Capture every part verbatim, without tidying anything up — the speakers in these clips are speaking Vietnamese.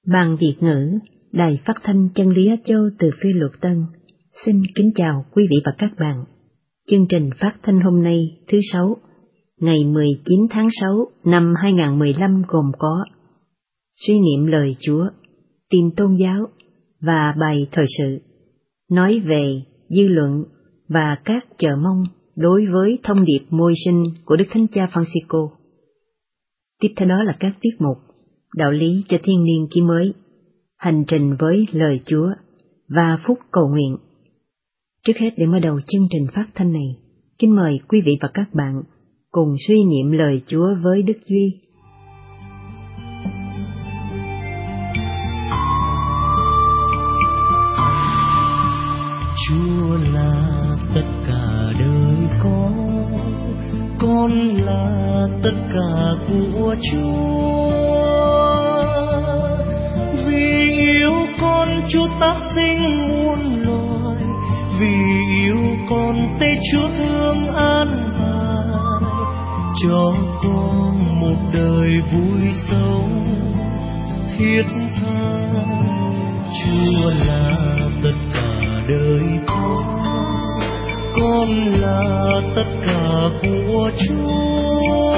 Ban Việt ngữ, Đài Phát thanh Chân lý Á Châu từ Phi Luật Tân, xin kính chào quý vị và các bạn. Chương trình phát thanh hôm nay thứ Sáu, ngày mười chín tháng sáu năm hai nghìn không trăm mười lăm gồm có suy niệm lời Chúa, tin tôn giáo và bài thời sự, nói về dư luận và các chờ mong đối với thông điệp môi sinh của Đức Thánh Cha Francisco. Tiếp theo đó là các tiết mục đạo lý cho thiên niên ký mới, hành trình với lời Chúa và phút cầu nguyện. Trước hết, để mở đầu chương trình phát thanh này, kính mời quý vị và các bạn cùng suy niệm lời Chúa với Đức Duy. Chúa là tất cả đời con, con là tất cả của Chúa. Vì yêu con, Chúa tác sinh muôn loài, vì yêu con, Tê Chúa thương an bài, cho con một đời vui sống thiết tha. Chúa là tất cả đời con, con là tất cả của Chúa.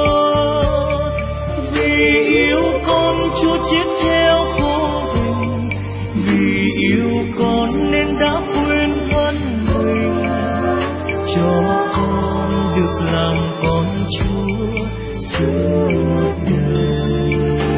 Vì yêu con, Chúa chết treo khổ hình, vì yêu con nên đã quên thân mình, cho con được làm con Chúa suốt đời.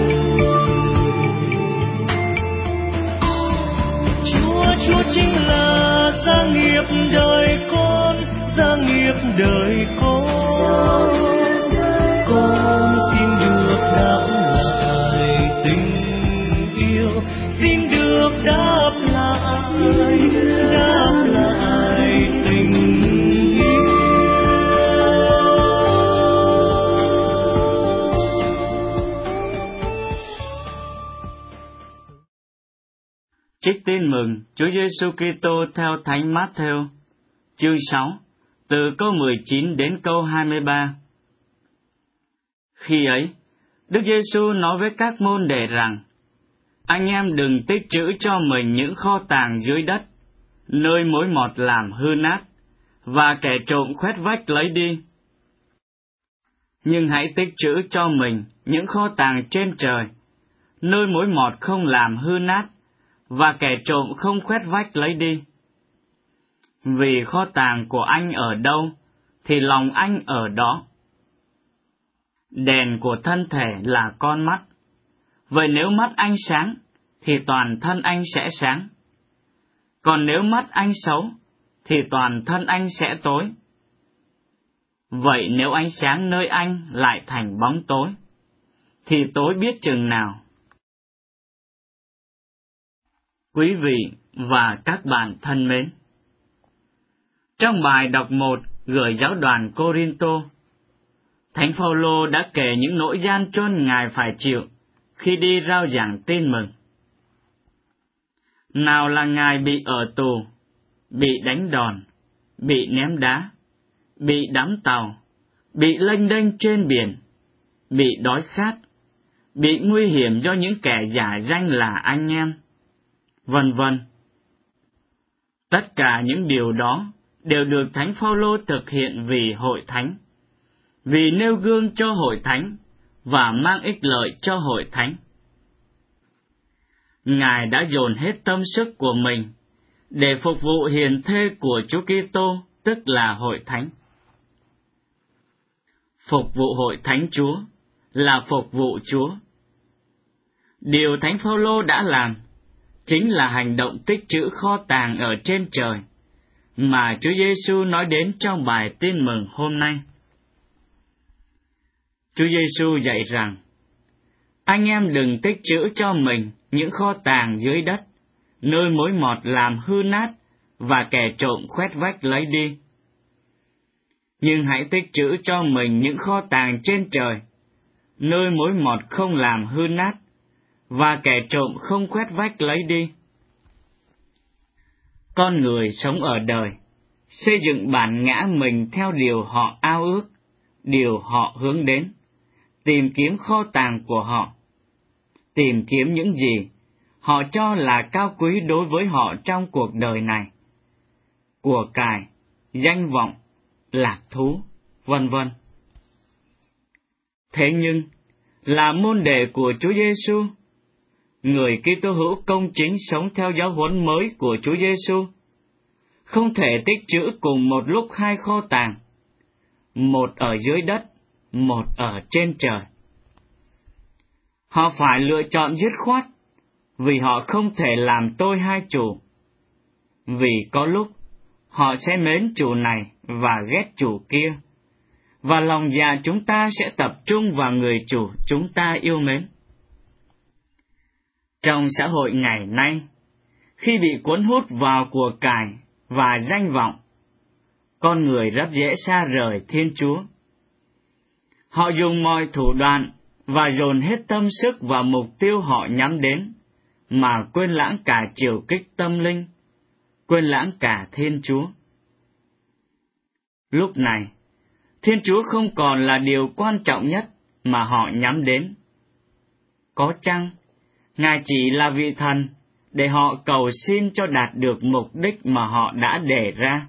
Chúa, Chúa chính là gia nghiệp đời con, gia nghiệp đời con. Con xin được đáp lại tình yêu, xin được đáp lại, đáp lại tình yêu. Trích tin mừng Chúa Giêsu Kitô theo Thánh Mát-thêu, chương sáu, từ câu mười chín đến câu hai mươi ba. Khi ấy, Đức Giêsu nói với các môn đệ rằng: anh em đừng tích trữ cho mình những kho tàng dưới đất, nơi mối mọt làm hư nát, và kẻ trộm khoét vách lấy đi. Nhưng hãy tích trữ cho mình những kho tàng trên trời, nơi mối mọt không làm hư nát, và kẻ trộm không khoét vách lấy đi. Vì kho tàng của anh ở đâu, thì lòng anh ở đó. Đèn của thân thể là con mắt. Vậy nếu mắt anh sáng, thì toàn thân anh sẽ sáng. Còn nếu mắt anh xấu, thì toàn thân anh sẽ tối. Vậy nếu ánh sáng nơi anh lại thành bóng tối, thì tối biết chừng nào. Quý vị và các bạn thân mến, trong bài đọc một gửi giáo đoàn Cô-rin-tô, Thánh Phao-lô đã kể những nỗi gian truân Ngài phải chịu khi đi rao giảng tin mừng. Nào là Ngài bị ở tù, bị đánh đòn, bị ném đá, bị đắm tàu, bị lênh đênh trên biển, bị đói khát, bị nguy hiểm do những kẻ giả danh là anh em, vân vân. Tất cả những điều đó đều được Thánh Phao-lô thực hiện vì hội thánh, vì nêu gương cho hội thánh và mang ích lợi cho hội thánh. Ngài đã dồn hết tâm sức của mình để phục vụ hiền thê của Chúa Kitô, tức là hội thánh. Phục vụ hội thánh Chúa là phục vụ Chúa. Điều Thánh Phao-lô đã làm chính là hành động tích trữ kho tàng ở trên trời mà Chúa Giêsu nói đến trong bài tin mừng hôm nay. Chúa Giêsu dạy rằng: anh em đừng tích trữ cho mình những kho tàng dưới đất, nơi mối mọt làm hư nát và kẻ trộm khoét vách lấy đi. Nhưng hãy tích trữ cho mình những kho tàng trên trời, nơi mối mọt không làm hư nát và kẻ trộm không khoét vách lấy đi. Con người sống ở đời, xây dựng bản ngã mình theo điều họ ao ước, điều họ hướng đến, tìm kiếm kho tàng của họ, tìm kiếm những gì họ cho là cao quý đối với họ trong cuộc đời này: của cải, danh vọng, lạc thú, vân vân. Thế nhưng, là môn đệ của Chúa Giêsu, người Kitô hữu công chính sống theo giáo huấn mới của Chúa Giêsu, không thể tích trữ cùng một lúc hai kho tàng, một ở dưới đất, một ở trên trời. Họ phải lựa chọn dứt khoát, vì họ không thể làm tôi hai chủ. Vì có lúc, họ sẽ mến chủ này và ghét chủ kia, và lòng dạ chúng ta sẽ tập trung vào người chủ chúng ta yêu mến. Trong xã hội ngày nay, khi bị cuốn hút vào của cải và danh vọng, con người rất dễ xa rời Thiên Chúa. Họ dùng mọi thủ đoạn và dồn hết tâm sức vào mục tiêu họ nhắm đến, mà quên lãng cả chiều kích tâm linh, quên lãng cả Thiên Chúa. Lúc này, Thiên Chúa không còn là điều quan trọng nhất mà họ nhắm đến. Có chăng, Ngài chỉ là vị thần để họ cầu xin cho đạt được mục đích mà họ đã đề ra?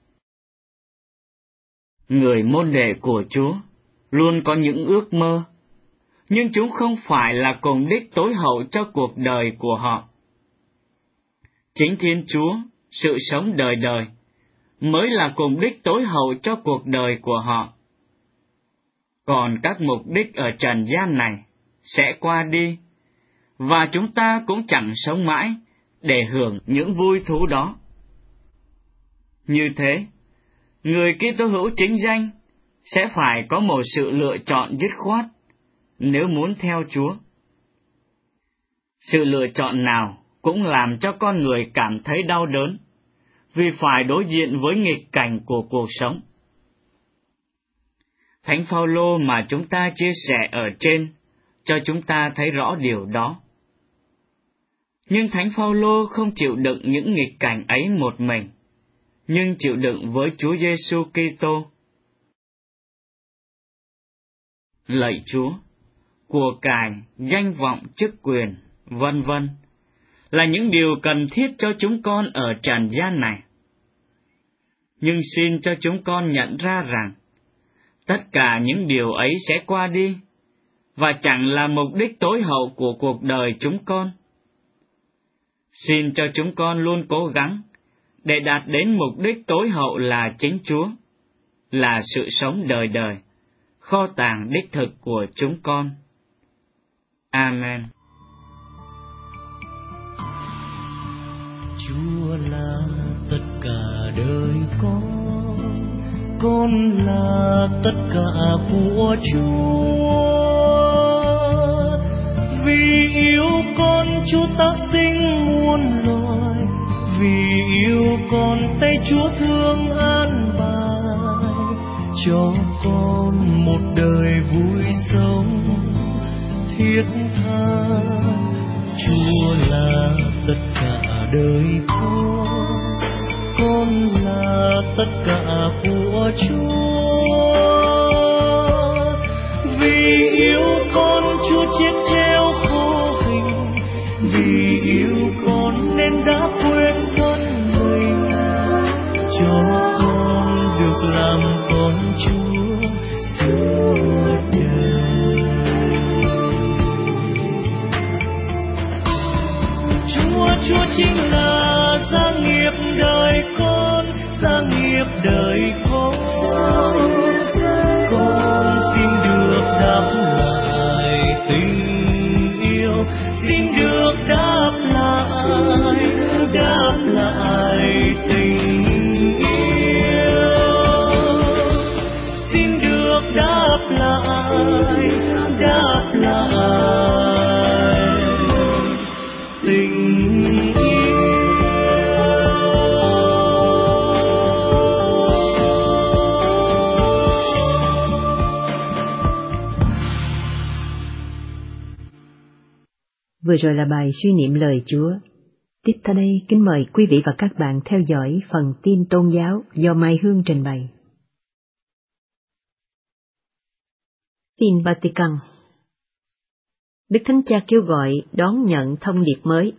Người môn đệ của Chúa luôn có những ước mơ, nhưng chúng không phải là cùng đích tối hậu cho cuộc đời của họ. Chính Thiên Chúa, sự sống đời đời, mới là cùng đích tối hậu cho cuộc đời của họ. Còn các mục đích ở trần gian này sẽ qua đi, và chúng ta cũng chẳng sống mãi để hưởng những vui thú đó. Như thế, người Kitô hữu chính danh sẽ phải có một sự lựa chọn dứt khoát nếu muốn theo Chúa. Sự lựa chọn nào cũng làm cho con người cảm thấy đau đớn, vì phải đối diện với nghịch cảnh của cuộc sống. Thánh Phaolô mà chúng ta chia sẻ ở trên cho chúng ta thấy rõ điều đó. Nhưng Thánh Phaolô không chịu đựng những nghịch cảnh ấy một mình, nhưng chịu đựng với Chúa Giêsu Kitô. Lạy Chúa, của cải, danh vọng, chức quyền, vân vân là những điều cần thiết cho chúng con ở trần gian này. Nhưng xin cho chúng con nhận ra rằng tất cả những điều ấy sẽ qua đi, và chẳng là mục đích tối hậu của cuộc đời chúng con. Xin cho chúng con luôn cố gắng để đạt đến mục đích tối hậu là chính Chúa, là sự sống đời đời, kho tàng đích thực của chúng con. Amen. Chúa là tất cả đời con, con là tất cả của Chúa. Vì yêu con, Chúa tác sinh muôn loài, vì yêu con, tay Chúa thương an bài cho con một đời vui sống thiết tha. Chúa là tất cả đời con, con là tất cả của Chúa. Vì yêu con, Chúa chết treo khổ hình, vì yêu con nên đã quên thân mình, cho con được làm con Chúa suốt đời. Chúa, Chúa chính là gia nghiệp đời con, gia nghiệp đời con. Con xin được đáp lại tình yêu, xin được đáp lại, đáp lại tình yêu, xin được đáp lại, đáp lại tình yêu. Vừa rồi là bài suy niệm lời Chúa. Tiếp theo đây, kính mời quý vị và các bạn theo dõi phần tin tôn giáo do Mai Hương trình bày. Tin Vatican. Đức Thánh Cha kêu gọi đón nhận thông điệp mới.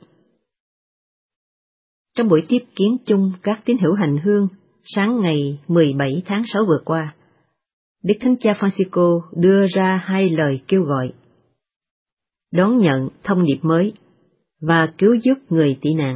Trong buổi tiếp kiến chung các tín hữu hành hương sáng ngày mười bảy tháng sáu vừa qua, Đức Thánh Cha Francisco đưa ra hai lời kêu gọi: đón nhận thông điệp mới và cứu giúp người tị nạn.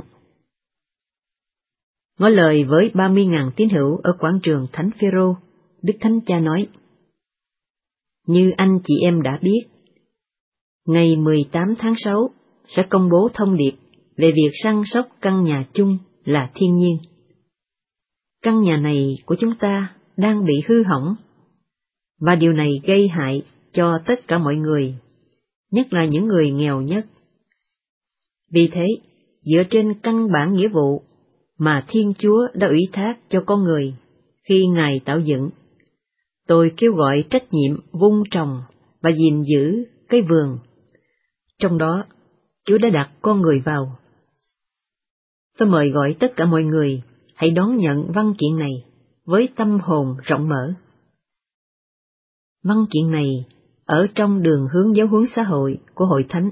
Ngỏ lời với ba mươi nghìn tín hữu ở quảng trường Thánh Phêrô, Đức Thánh Cha nói: như anh chị em đã biết, ngày mười tám tháng sáu sẽ công bố thông điệp về việc săn sóc căn nhà chung là thiên nhiên. Căn nhà này của chúng ta đang bị hư hỏng, và điều này gây hại cho tất cả mọi người, nhất là những người nghèo nhất. Vì thế, dựa trên căn bản nghĩa vụ mà Thiên Chúa đã ủy thác cho con người khi Ngài tạo dựng, tôi kêu gọi trách nhiệm vun trồng và gìn giữ cái vườn. Trong đó, Chúa đã đặt con người vào. Tôi mời gọi tất cả mọi người hãy đón nhận văn kiện này với tâm hồn rộng mở. Văn kiện này ở trong đường hướng giáo huấn xã hội của Hội Thánh.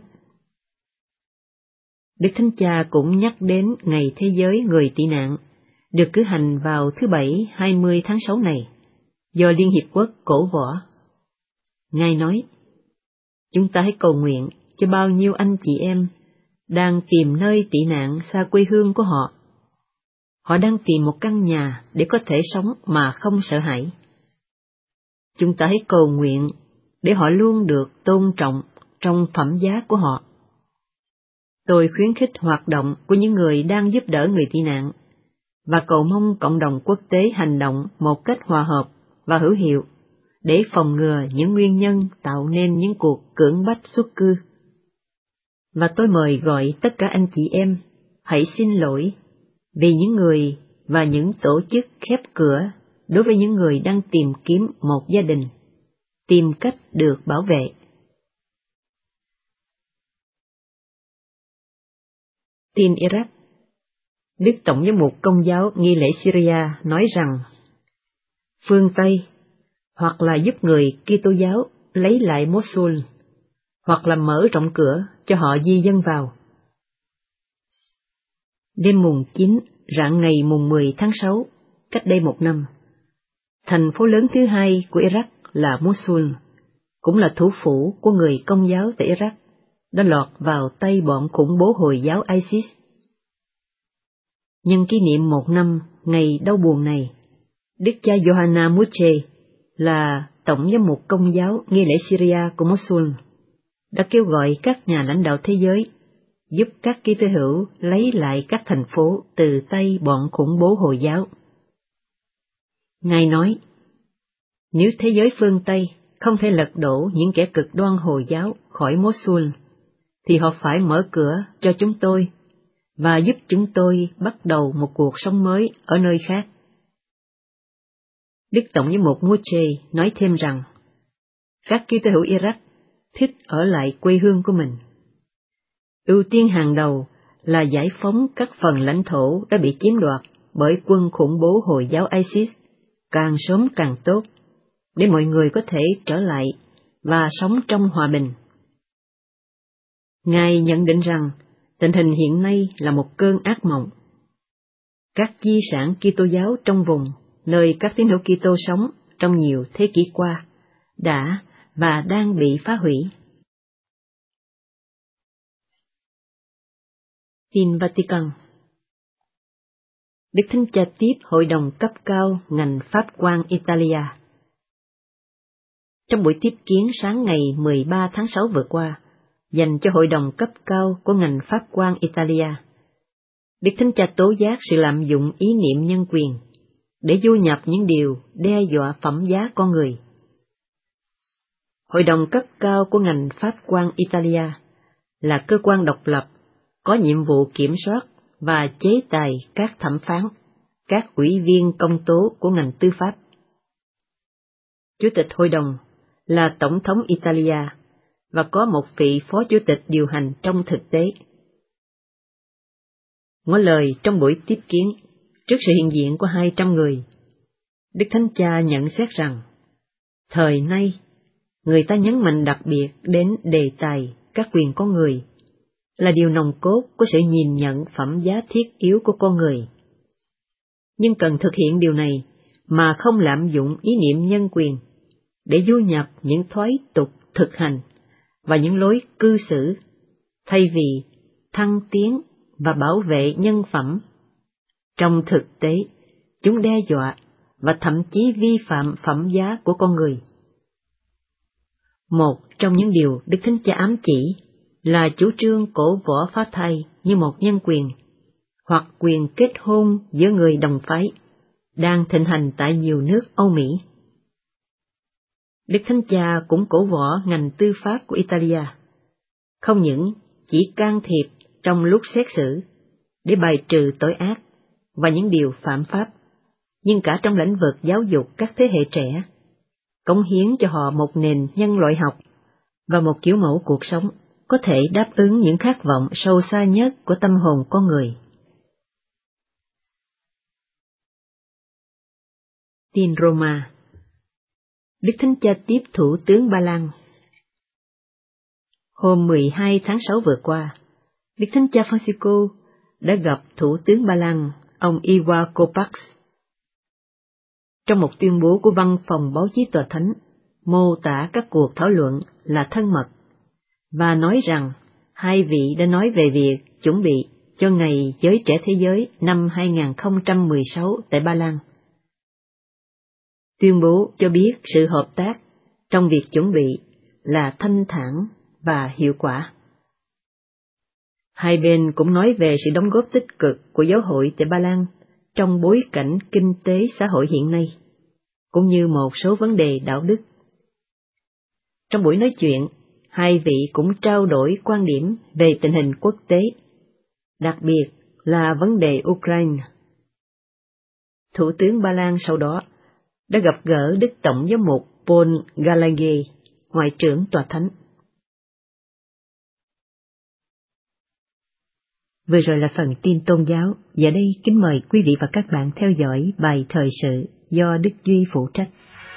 Đức Thánh Cha cũng nhắc đến Ngày Thế giới Người tị nạn, được cử hành vào thứ Bảy hai mươi tháng sáu này, do Liên Hiệp Quốc cổ võ. Ngài nói, chúng ta hãy cầu nguyện cho bao nhiêu anh chị em đang tìm nơi tị nạn xa quê hương của họ. Họ đang tìm một căn nhà để có thể sống mà không sợ hãi. Chúng ta hãy cầu nguyện để họ luôn được tôn trọng trong phẩm giá của họ. Tôi khuyến khích hoạt động của những người đang giúp đỡ người tị nạn, và cầu mong cộng đồng quốc tế hành động một cách hòa hợp và hữu hiệu để phòng ngừa những nguyên nhân tạo nên những cuộc cưỡng bách xuất cư. Và tôi mời gọi tất cả anh chị em hãy xin lỗi vì những người và những tổ chức khép cửa đối với những người đang tìm kiếm một gia đình, tìm cách được bảo vệ. Tin Iraq. Đức Tổng giám mục Công giáo nghi lễ Syria nói rằng, phương Tây hoặc là giúp người Kitô giáo lấy lại Mosul, hoặc là mở rộng cửa cho họ di dân vào. Đêm mùng chín, rạng ngày mùng mười tháng sáu, cách đây một năm, thành phố lớn thứ hai của Iraq là Mosul, cũng là thủ phủ của người Công giáo tại Iraq, đã lọt vào tay bọn khủng bố Hồi giáo ISIS. Nhân kỷ niệm một năm ngày đau buồn này, Đức cha Johanna Muche là Tổng giám mục Công giáo nghi lễ Syria của Mosul đã kêu gọi các nhà lãnh đạo thế giới giúp các Kitô hữu lấy lại các thành phố từ tay bọn khủng bố Hồi giáo. Ngài nói, nếu thế giới phương Tây không thể lật đổ những kẻ cực đoan Hồi giáo khỏi Mosul, thì họ phải mở cửa cho chúng tôi và giúp chúng tôi bắt đầu một cuộc sống mới ở nơi khác. Đức Tổng giám mục Muche nói thêm rằng, các Kitô hữu Iraq thích ở lại quê hương của mình. Ưu tiên hàng đầu là giải phóng các phần lãnh thổ đã bị chiếm đoạt bởi quân khủng bố Hồi giáo ISIS, càng sớm càng tốt, để mọi người có thể trở lại và sống trong hòa bình. Ngài nhận định rằng tình hình hiện nay là một cơn ác mộng. Các di sản Kitô giáo trong vùng nơi các tín hữu Kitô sống trong nhiều thế kỷ qua đã và đang bị phá hủy. Tin Vatican. Đức Thánh Cha tiếp Hội đồng cấp cao ngành Pháp quan Italia. Trong buổi tiếp kiến sáng ngày mười ba tháng sáu vừa qua, dành cho Hội đồng cấp cao của ngành Pháp quan Italia, Đức Thánh Cha tố giác sự lạm dụng ý niệm nhân quyền để du nhập những điều đe dọa phẩm giá con người. Hội đồng cấp cao của ngành Pháp quan Italia là cơ quan độc lập, có nhiệm vụ kiểm soát và chế tài các thẩm phán, các ủy viên công tố của ngành tư pháp. Chủ tịch hội đồng là Tổng thống Italia và có một vị phó chủ tịch điều hành trong thực tế. Ngỏ lời trong buổi tiếp kiến, trước sự hiện diện của hai trăm người, Đức Thánh Cha nhận xét rằng, thời nay, người ta nhấn mạnh đặc biệt đến đề tài các quyền con người là điều nòng cốt của sự nhìn nhận phẩm giá thiết yếu của con người. Nhưng cần thực hiện điều này mà không lạm dụng ý niệm nhân quyền để du nhập những thói tục thực hành và những lối cư xử, thay vì thăng tiến và bảo vệ nhân phẩm. Trong thực tế, chúng đe dọa và thậm chí vi phạm phẩm giá của con người. Một trong những điều Đức Thánh Cha ám chỉ là chủ trương cổ võ phá thai như một nhân quyền, hoặc quyền kết hôn giữa người đồng phái, đang thịnh hành tại nhiều nước Âu Mỹ. Đức Thánh Cha cũng cổ võ ngành tư pháp của Italia, không những chỉ can thiệp trong lúc xét xử để bài trừ tội ác và những điều phạm pháp, nhưng cả trong lĩnh vực giáo dục các thế hệ trẻ, cống hiến cho họ một nền nhân loại học và một kiểu mẫu cuộc sống có thể đáp ứng những khát vọng sâu xa nhất của tâm hồn con người. Tin Roma. Đức Thánh Cha tiếp Thủ tướng Ba Lan. Hôm mười hai tháng sáu vừa qua, Đức Thánh Cha Francisco đã gặp Thủ tướng Ba Lan, ông Iwa Kopax. Trong một tuyên bố của Văn phòng Báo chí Tòa Thánh, mô tả các cuộc thảo luận là thân mật, và nói rằng hai vị đã nói về việc chuẩn bị cho Ngày Giới Trẻ Thế Giới năm hai không một sáu tại Ba Lan. Tuyên bố cho biết sự hợp tác trong việc chuẩn bị là thanh thản và hiệu quả. Hai bên cũng nói về sự đóng góp tích cực của giáo hội tại Ba Lan trong bối cảnh kinh tế xã hội hiện nay, cũng như một số vấn đề đạo đức. Trong buổi nói chuyện, hai vị cũng trao đổi quan điểm về tình hình quốc tế, đặc biệt là vấn đề Ukraine. Thủ tướng Ba Lan sau đó đã gặp gỡ Đức Tổng giám mục Paul Gallagher, Ngoại trưởng Tòa Thánh. Vừa rồi là phần tin tôn giáo, và đây kính mời quý vị và các bạn theo dõi bài thời sự do Đức Duy phụ trách.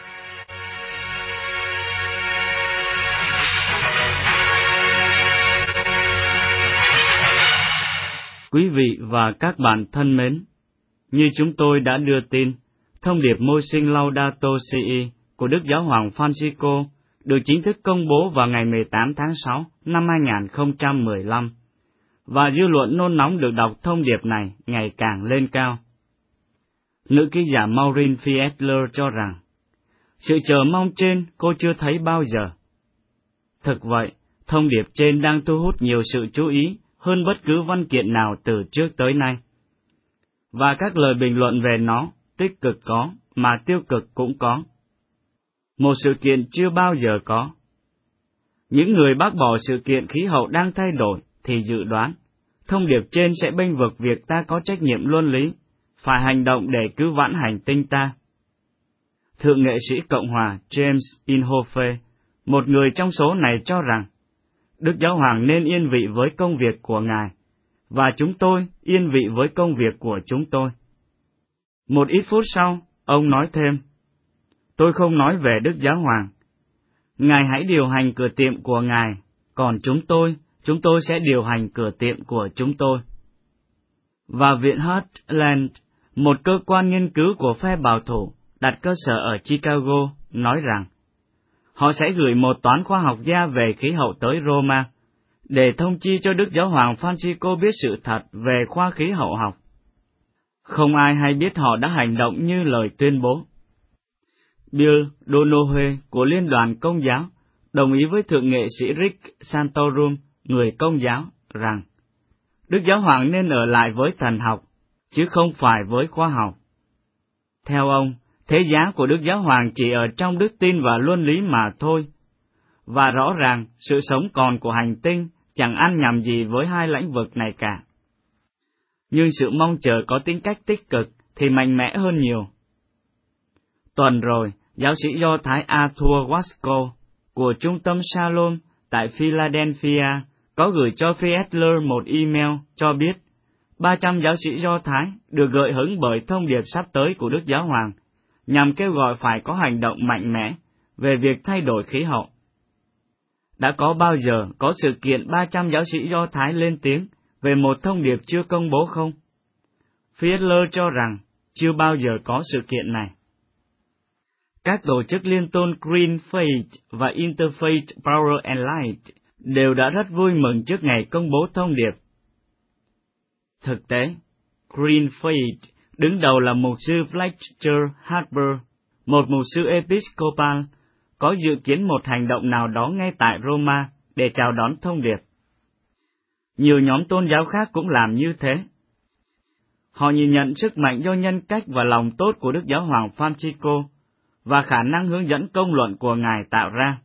Quý vị và các bạn thân mến, như chúng tôi đã đưa tin, thông điệp môi sinh Laudato Si của Đức Giáo hoàng Francisco được chính thức công bố vào ngày mười tám tháng sáu năm hai không một lăm, và dư luận nôn nóng được đọc thông điệp này ngày càng lên cao. Nữ ký giả Maureen Fiedler cho rằng, sự chờ mong trên cô chưa thấy bao giờ. Thực vậy, thông điệp trên đang thu hút nhiều sự chú ý hơn bất cứ văn kiện nào từ trước tới nay. Và các lời bình luận về nó, tích cực có, mà tiêu cực cũng có. Một sự kiện chưa bao giờ có. Những người bác bỏ sự kiện khí hậu đang thay đổi thì dự đoán, thông điệp trên sẽ bênh vực việc ta có trách nhiệm luân lý, phải hành động để cứu vãn hành tinh ta. Thượng nghệ sĩ Cộng hòa James Inhofe, một người trong số này cho rằng, Đức Giáo hoàng nên yên vị với công việc của Ngài, và chúng tôi yên vị với công việc của chúng tôi. Một ít phút sau, ông nói thêm, tôi không nói về Đức Giáo hoàng. Ngài hãy điều hành cửa tiệm của Ngài, còn chúng tôi, chúng tôi sẽ điều hành cửa tiệm của chúng tôi. Và Viện Heartland, một cơ quan nghiên cứu của phe bảo thủ, đặt cơ sở ở Chicago, nói rằng, họ sẽ gửi một toán khoa học gia về khí hậu tới Roma, để thông chi cho Đức Giáo hoàng Francisco biết sự thật về khoa khí hậu học. Không ai hay biết họ đã hành động như lời tuyên bố. Bill Donohue của Liên đoàn Công giáo đồng ý với Thượng nghệ sĩ Rick Santorum, người Công giáo, rằng Đức Giáo hoàng nên ở lại với thần học, chứ không phải với khoa học. Theo ông, thế giá của Đức Giáo hoàng chỉ ở trong đức tin và luân lý mà thôi, và rõ ràng sự sống còn của hành tinh chẳng ăn nhầm gì với hai lĩnh vực này cả. Nhưng sự mong chờ có tính cách tích cực thì mạnh mẽ hơn nhiều. Tuần rồi, giáo sĩ Do Thái Arthur Wasco của Trung tâm Shalom tại Philadelphia có gửi cho Fiedler một email cho biết ba trăm giáo sĩ Do Thái được gợi hứng bởi thông điệp sắp tới của Đức Giáo hoàng, nhằm kêu gọi phải có hành động mạnh mẽ về việc thay đổi khí hậu. đã có bao giờ có sự kiện ba trăm giáo sĩ Do Thái lên tiếng về một thông điệp chưa công bố không? Fiedler cho rằng chưa bao giờ có sự kiện này. Các tổ chức liên tôn Green Faith và Interfaith Power and Light đều đã rất vui mừng trước ngày công bố thông điệp. Thực tế, Green Faith đứng đầu là mục sư Fletcher Harper, một mục sư Episcopal, có dự kiến một hành động nào đó ngay tại Roma để chào đón thông điệp. Nhiều nhóm tôn giáo khác cũng làm như thế. Họ nhìn nhận sức mạnh do nhân cách và lòng tốt của Đức Giáo hoàng Francisco và khả năng hướng dẫn công luận của Ngài tạo ra.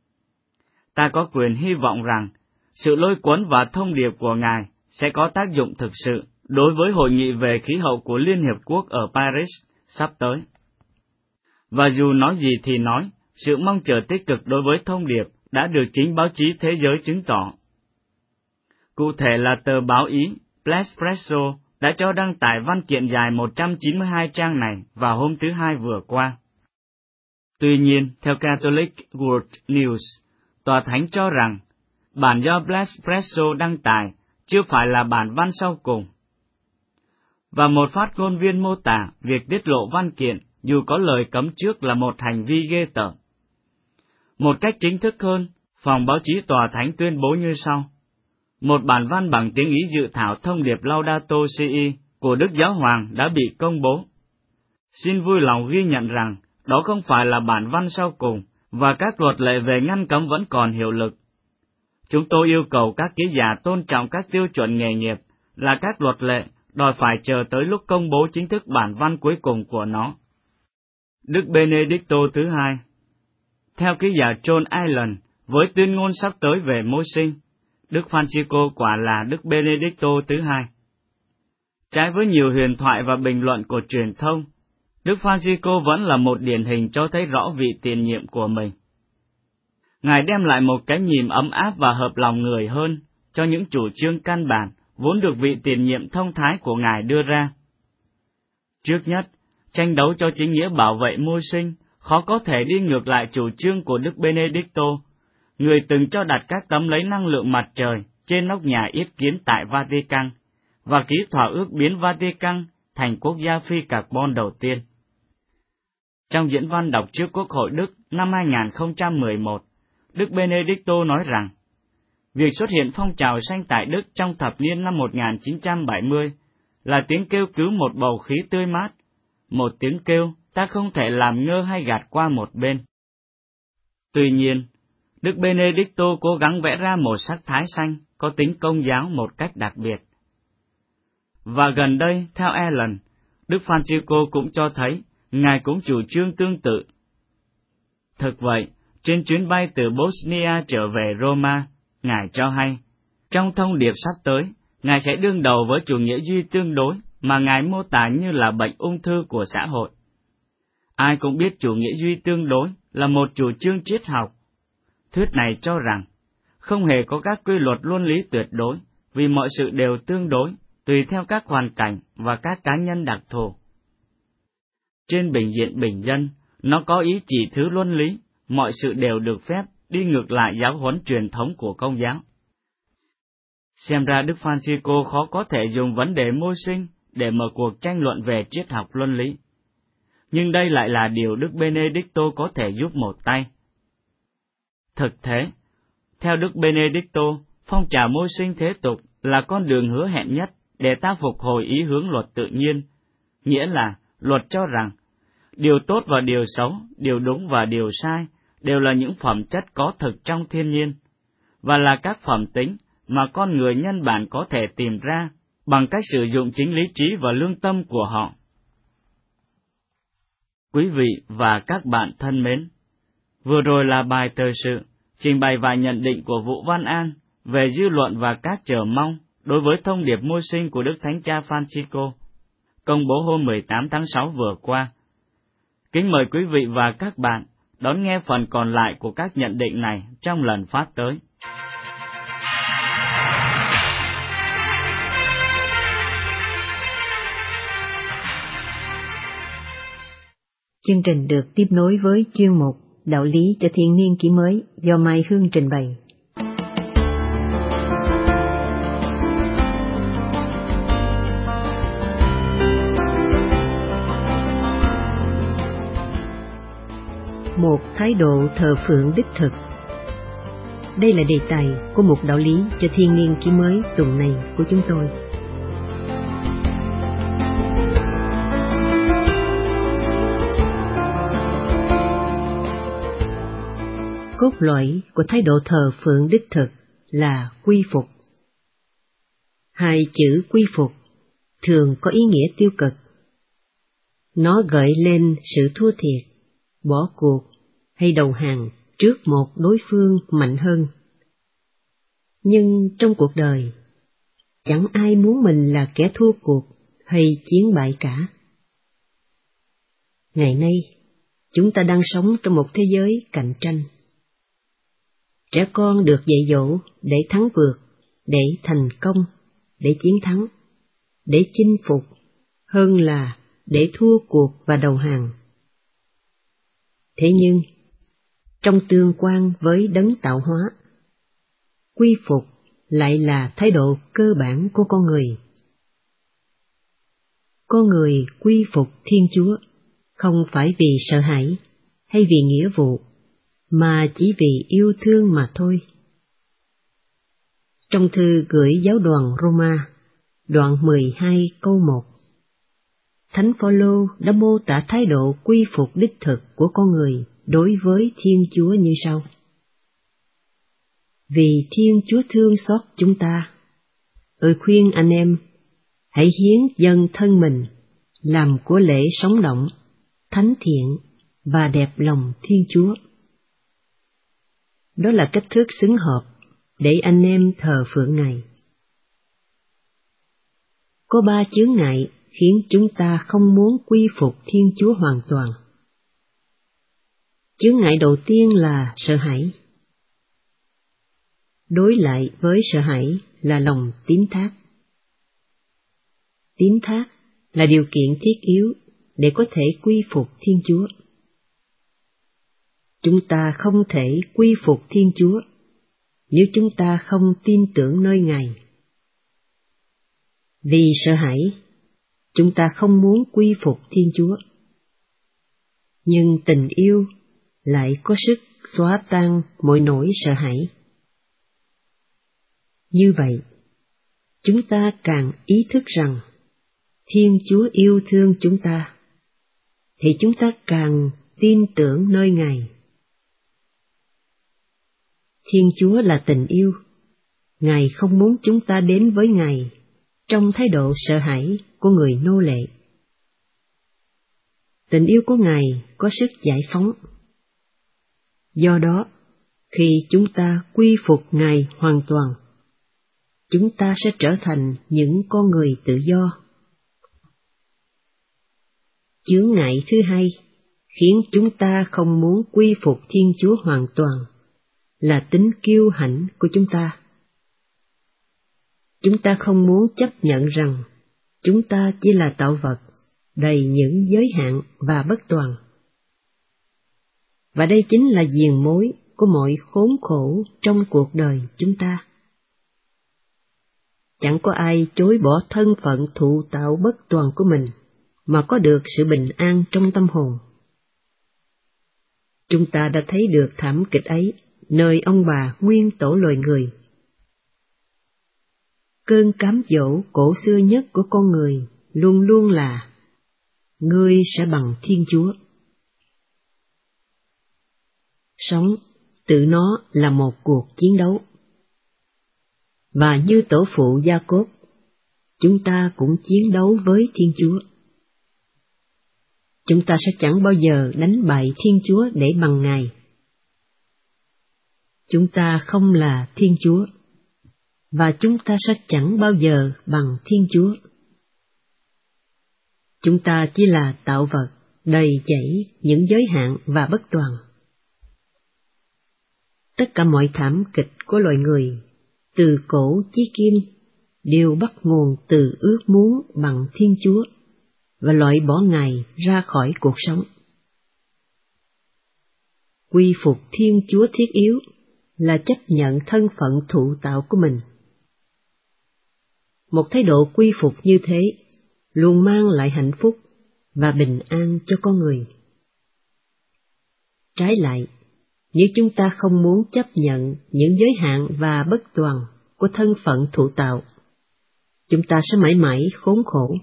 Ta có quyền hy vọng rằng sự lôi cuốn và thông điệp của Ngài sẽ có tác dụng thực sự đối với hội nghị về khí hậu của Liên Hiệp Quốc ở Paris sắp tới. Và dù nói gì thì nói, sự mong chờ tích cực đối với thông điệp đã được chính báo chí thế giới chứng tỏ. Cụ thể là tờ báo Ý L'Espresso đã cho đăng tải văn kiện dài một trăm chín mươi hai trang này vào hôm thứ Hai vừa qua. Tuy nhiên, theo Catholic World News, Tòa Thánh cho rằng bản do L'Espresso đăng tải chưa phải là bản văn sau cùng. Và một phát ngôn viên mô tả việc tiết lộ văn kiện dù có lời cấm trước là một hành vi ghê tởm. Một cách chính thức hơn, phòng báo chí Tòa Thánh tuyên bố như sau. Một bản văn bằng tiếng Ý dự thảo thông điệp Laudato Si của Đức Giáo Hoàng đã bị công bố. Xin vui lòng ghi nhận rằng đó không phải là bản văn sau cùng, và các luật lệ về ngăn cấm vẫn còn hiệu lực. Chúng tôi yêu cầu các ký giả tôn trọng các tiêu chuẩn nghề nghiệp, là các luật lệ đòi phải chờ tới lúc công bố chính thức bản văn cuối cùng của nó. Đức Benedicto thứ hai. Theo ký giả John Allen, với tuyên ngôn sắp tới về môi sinh, Đức Francisco quả là Đức Benedicto thứ hai. Trái với nhiều huyền thoại và bình luận của truyền thông, Đức Francisco vẫn là một điển hình cho thấy rõ vị tiền nhiệm của mình. Ngài đem lại một cái nhìn ấm áp và hợp lòng người hơn cho những chủ trương căn bản vốn được vị tiền nhiệm thông thái của Ngài đưa ra. Trước nhất, tranh đấu cho chính nghĩa bảo vệ môi sinh khó có thể đi ngược lại chủ trương của Đức Benedicto, người từng cho đặt các tấm lấy năng lượng mặt trời trên nóc nhà yết kiến tại Vatican, và ký thỏa ước biến Vatican thành quốc gia phi carbon đầu tiên. Trong diễn văn đọc trước Quốc hội Đức năm hai nghìn không trăm mười một, Đức Benedicto nói rằng, việc xuất hiện phong trào xanh tại Đức trong thập niên năm một nghìn chín trăm bảy mươi là tiếng kêu cứu một bầu khí tươi mát, một tiếng kêu ta không thể làm ngơ hay gạt qua một bên. Tuy nhiên, Đức Benedicto cố gắng vẽ ra một sắc thái xanh có tính công giáo một cách đặc biệt. Và gần đây, theo Allen, Đức Francisco cũng cho thấy Ngài cũng chủ trương tương tự. Thực vậy, trên chuyến bay từ Bosnia trở về Roma, Ngài cho hay, trong thông điệp sắp tới, Ngài sẽ đương đầu với chủ nghĩa duy tương đối mà Ngài mô tả như là bệnh ung thư của xã hội. Ai cũng biết chủ nghĩa duy tương đối là một chủ trương triết học. Thuyết này cho rằng, không hề có các quy luật luân lý tuyệt đối, vì mọi sự đều tương đối, tùy theo các hoàn cảnh và các cá nhân đặc thù. Trên bình diện bình dân, nó có ý chỉ thứ luân lý, mọi sự đều được phép, đi ngược lại giáo huấn truyền thống của Công giáo. Xem ra Đức Francisco khó có thể dùng vấn đề môi sinh để mở cuộc tranh luận về triết học luân lý. Nhưng đây lại là điều Đức Benedicto có thể giúp một tay. Thực thế, theo Đức Benedicto, phong trào môi sinh thế tục là con đường hứa hẹn nhất để ta phục hồi ý hướng luật tự nhiên, nghĩa là luật cho rằng điều tốt và điều xấu, điều đúng và điều sai đều là những phẩm chất có thực trong thiên nhiên, và là các phẩm tính mà con người nhân bản có thể tìm ra bằng cách sử dụng chính lý trí và lương tâm của họ. Quý vị và các bạn thân mến, vừa rồi là bài thời sự trình bày vài nhận định của Vũ Văn An về dư luận và các chờ mong đối với thông điệp môi sinh của Đức Thánh Cha Francisco, công bố hôm mười tám tháng sáu vừa qua. Kính mời quý vị và các bạn đón nghe phần còn lại của các nhận định này trong lần phát tới. Chương trình được tiếp nối với chuyên mục đạo lý cho thiên niên kỷ mới do Mai Hương trình bày. Một thái độ thờ phượng đích thực. Đây là đề tài của một đạo lý cho thiên niên kỷ mới tuần này của chúng tôi. Cốt lõi của thái độ thờ phượng đích thực là quy phục. Hai chữ quy phục thường có ý nghĩa tiêu cực. Nó gợi lên sự thua thiệt, bỏ cuộc hay đầu hàng trước một đối phương mạnh hơn. Nhưng trong cuộc đời, chẳng ai muốn mình là kẻ thua cuộc hay chiến bại cả. Ngày nay, chúng ta đang sống trong một thế giới cạnh tranh. Trẻ con được dạy dỗ để thắng vượt, để thành công, để chiến thắng, để chinh phục, hơn là để thua cuộc và đầu hàng. Thế nhưng, trong tương quan với đấng tạo hóa, quy phục lại là thái độ cơ bản của con người. Con người quy phục Thiên Chúa không phải vì sợ hãi hay vì nghĩa vụ, mà chỉ vì yêu thương mà thôi. Trong thư gửi giáo đoàn Roma, đoạn mười hai câu một, Thánh Phaolô đã mô tả thái độ quy phục đích thực của con người đối với Thiên Chúa như sau: Vì Thiên Chúa thương xót chúng ta, tôi khuyên anh em, hãy hiến dâng thân mình làm của lễ sống động, thánh thiện và đẹp lòng Thiên Chúa. Đó là cách thức xứng hợp để anh em thờ phượng Ngài. Có ba chướng ngại khiến chúng ta không muốn quy phục Thiên Chúa hoàn toàn. Chướng ngại đầu tiên là sợ hãi. Đối lại với sợ hãi là lòng tín thác. Tín thác là điều kiện thiết yếu để có thể quy phục Thiên Chúa. Chúng ta không thể quy phục Thiên Chúa nếu chúng ta không tin tưởng nơi Ngài. Vì sợ hãi, chúng ta không muốn quy phục Thiên Chúa. Nhưng tình yêu lại có sức xóa tan mọi nỗi sợ hãi. Như vậy, chúng ta càng ý thức rằng Thiên Chúa yêu thương chúng ta, thì chúng ta càng tin tưởng nơi Ngài. Thiên Chúa là tình yêu. Ngài không muốn chúng ta đến với Ngài trong thái độ sợ hãi của người nô lệ. Tình yêu của Ngài có sức giải phóng. Do đó, khi chúng ta quy phục Ngài hoàn toàn, chúng ta sẽ trở thành những con người tự do. Chướng ngại thứ hai khiến chúng ta không muốn quy phục Thiên Chúa hoàn toàn là tính kiêu hãnh của chúng ta. Chúng ta không muốn chấp nhận rằng chúng ta chỉ là tạo vật đầy những giới hạn và bất toàn. Và đây chính là diền mối của mọi khốn khổ trong cuộc đời chúng ta. Chẳng có ai chối bỏ thân phận thụ tạo bất toàn của mình mà có được sự bình an trong tâm hồn. Chúng ta đã thấy được thảm kịch ấy nơi ông bà nguyên tổ loài người. Cơn cám dỗ cổ xưa nhất của con người luôn luôn là: ngươi sẽ bằng Thiên Chúa. Sống tự nó là một cuộc chiến đấu. Và như tổ phụ Gia-cốp, chúng ta cũng chiến đấu với Thiên Chúa. Chúng ta sẽ chẳng bao giờ đánh bại Thiên Chúa để bằng Ngài. Chúng ta không là Thiên Chúa, và chúng ta sẽ chẳng bao giờ bằng Thiên Chúa. Chúng ta chỉ là tạo vật đầy dẫy những giới hạn và bất toàn. Tất cả mọi thảm kịch của loài người, từ cổ chí kim, đều bắt nguồn từ ước muốn bằng Thiên Chúa và loại bỏ Ngài ra khỏi cuộc sống. Quy phục Thiên Chúa thiết yếu là chấp nhận thân phận thụ tạo của mình. Một thái độ quy phục như thế luôn mang lại hạnh phúc và bình an cho con người. Trái lại, nếu chúng ta không muốn chấp nhận những giới hạn và bất toàn của thân phận thụ tạo, chúng ta sẽ mãi mãi khốn khổ.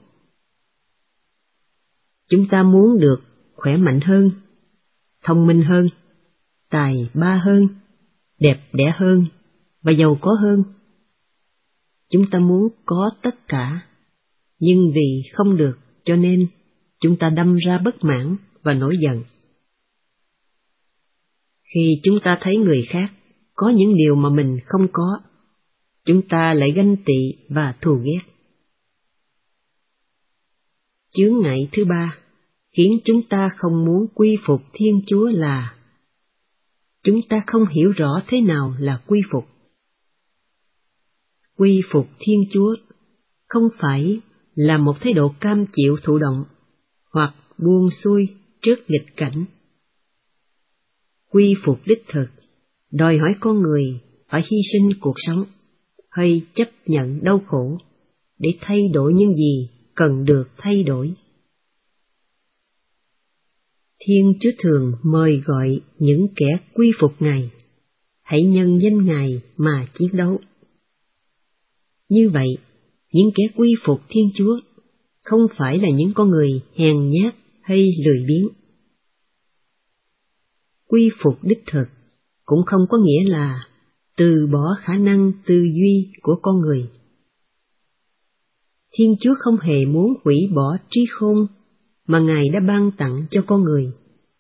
Chúng ta muốn được khỏe mạnh hơn, thông minh hơn, tài ba hơn, đẹp đẽ hơn và giàu có hơn. Chúng ta muốn có tất cả, nhưng vì không được cho nên chúng ta đâm ra bất mãn và nổi giận. Khi chúng ta thấy người khác có những điều mà mình không có, chúng ta lại ganh tị và thù ghét. Chướng ngại thứ ba khiến chúng ta không muốn quy phục Thiên Chúa là chúng ta không hiểu rõ thế nào là quy phục. Quy phục Thiên Chúa không phải là một thái độ cam chịu thụ động hoặc buông xuôi trước nghịch cảnh. Quy phục đích thực đòi hỏi con người phải hy sinh cuộc sống hay chấp nhận đau khổ để thay đổi những gì cần được thay đổi. Thiên Chúa thường mời gọi những kẻ quy phục Ngài, hãy nhân danh Ngài mà chiến đấu. Như vậy, những kẻ quy phục Thiên Chúa không phải là những con người hèn nhát hay lười biếng. Quy phục đích thực cũng không có nghĩa là từ bỏ khả năng tư duy của con người. Thiên Chúa không hề muốn hủy bỏ trí khôn mà Ngài đã ban tặng cho con người.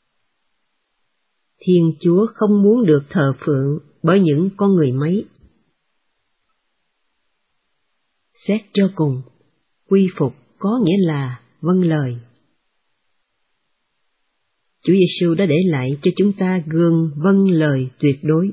Thiên Chúa không muốn được thờ phượng bởi những con người máy. Xét cho cùng, quy phục có nghĩa là vâng lời. Chúa Giêsu đã để lại cho chúng ta gương vâng lời tuyệt đối.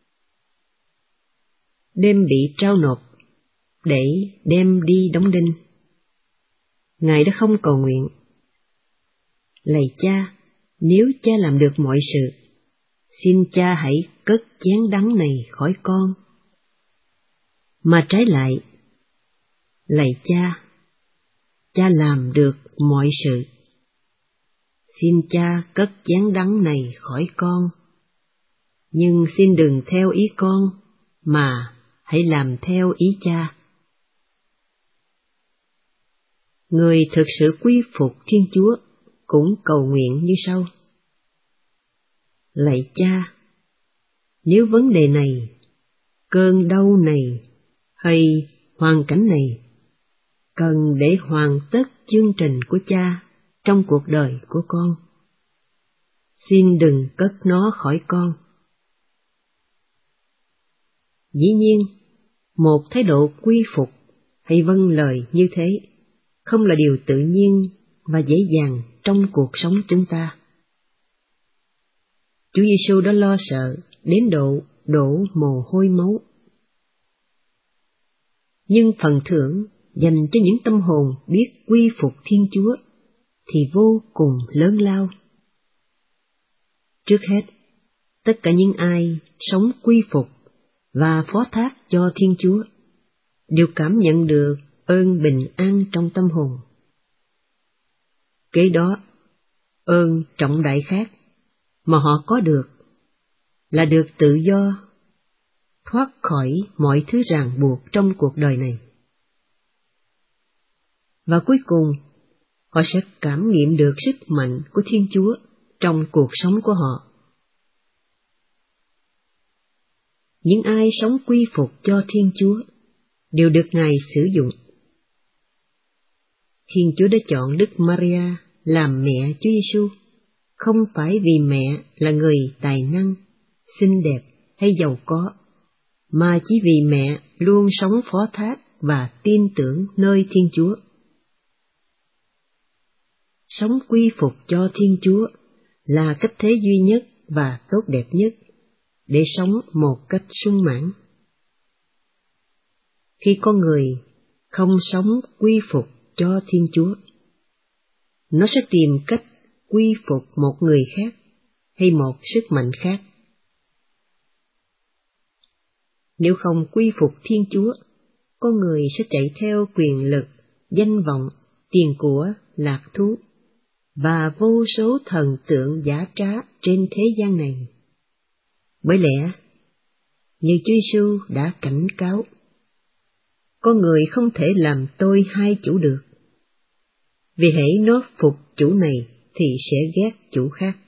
Đêm bị trao nộp để đem đi đóng đinh, Ngài đã không cầu nguyện: Lạy Cha, nếu Cha làm được mọi sự, xin Cha hãy cất chén đắng này khỏi con. Mà trái lại: Lạy Cha, Cha làm được mọi sự, xin Cha cất chén đắng này khỏi con, nhưng xin đừng theo ý con, mà hãy làm theo ý Cha. Người thực sự quy phục Thiên Chúa cũng cầu nguyện như sau: Lạy Cha, nếu vấn đề này, cơn đau này hay hoàn cảnh này cần để hoàn tất chương trình của Cha trong cuộc đời của con, xin đừng cất nó khỏi con. Dĩ nhiên, một thái độ quy phục hay vâng lời như thế không là điều tự nhiên và dễ dàng trong cuộc sống chúng ta. Chúa Giêsu đã lo sợ đến độ đổ mồ hôi máu. Nhưng phần thưởng dành cho những tâm hồn biết quy phục Thiên Chúa thì vô cùng lớn lao. Trước hết, tất cả những ai sống quy phục và phó thác cho Thiên Chúa đều cảm nhận được ơn bình an trong tâm hồn. Kế đó, ơn trọng đại khác mà họ có được là được tự do, thoát khỏi mọi thứ ràng buộc trong cuộc đời này. Và cuối cùng, họ sẽ cảm nghiệm được sức mạnh của Thiên Chúa trong cuộc sống của họ. Những ai sống quy phục cho Thiên Chúa đều được Ngài sử dụng. Thiên Chúa đã chọn Đức Maria làm mẹ Chúa Giêsu, không phải vì mẹ là người tài năng, xinh đẹp hay giàu có, mà chỉ vì mẹ luôn sống phó thác và tin tưởng nơi Thiên Chúa. Sống quy phục cho Thiên Chúa là cách thế duy nhất và tốt đẹp nhất để sống một cách sung mãn. Khi con người không sống quy phục cho Thiên Chúa, nó sẽ tìm cách quy phục một người khác hay một sức mạnh khác. Nếu không quy phục Thiên Chúa, con người sẽ chạy theo quyền lực, danh vọng, tiền của, lạc thú và vô số thần tượng giả trá trên thế gian này. Bởi lẽ, như Chúa Giêsu đã cảnh cáo, con người không thể làm tôi hai chủ được, vì hễ nó phục chủ này thì sẽ ghét chủ khác.